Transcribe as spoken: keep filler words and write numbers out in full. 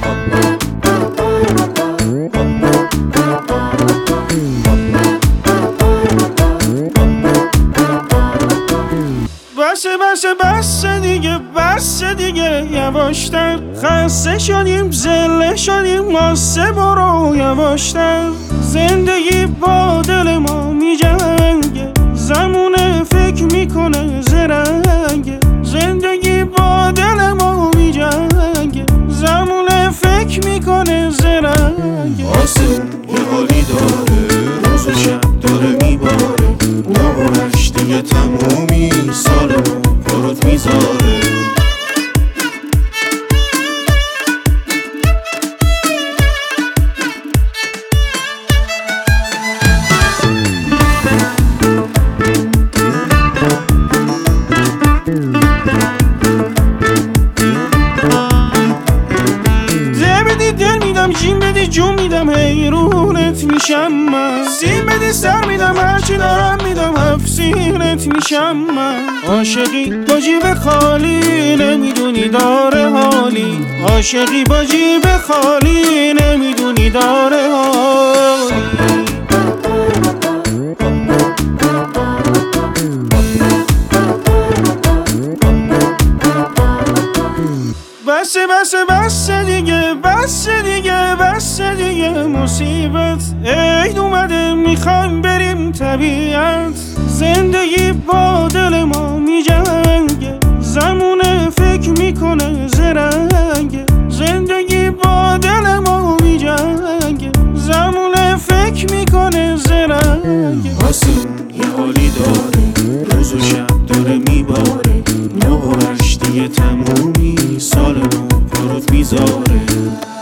بسه بسه بسه دیگه بسه دیگه یواشتر، خسته شدیم زله شدیم واسه برو یواشتر. زندگی با دل ما می جنگه، زمونه فکر میکنه زرنگه. زندگی با دل ما می جنگه، زمونه فکر میکنه زرنگه. آسمون یه حالی داره، روز و شب داره میباره. نهارش دیگه تمومی، سال نو پروت میذاره. جیم بدی جون میدم حیرونت میشم من. سیم بدی سر میدم هرچی دارم میدم افسینت میشم من. عاشقی با جیب خالی نمیدونی داره حالی. عاشقی با جیب خالی نمیدونی داره حالی. بسه بسه بسه دیگه بسه دیگه بسه دیگه مصیبت عید اومده میخوایم بریم طبیعت. زندگی با دل ما میجنگه، زمونه فکر میکنه زرنگه. زندگی با دل ما میجنگه، زمونه فکر میکنه زرنگه. آسمون یه حالی داره، روز و شب داره میباره. نهارش دیگه تمومی، سال نو پروت میذاره.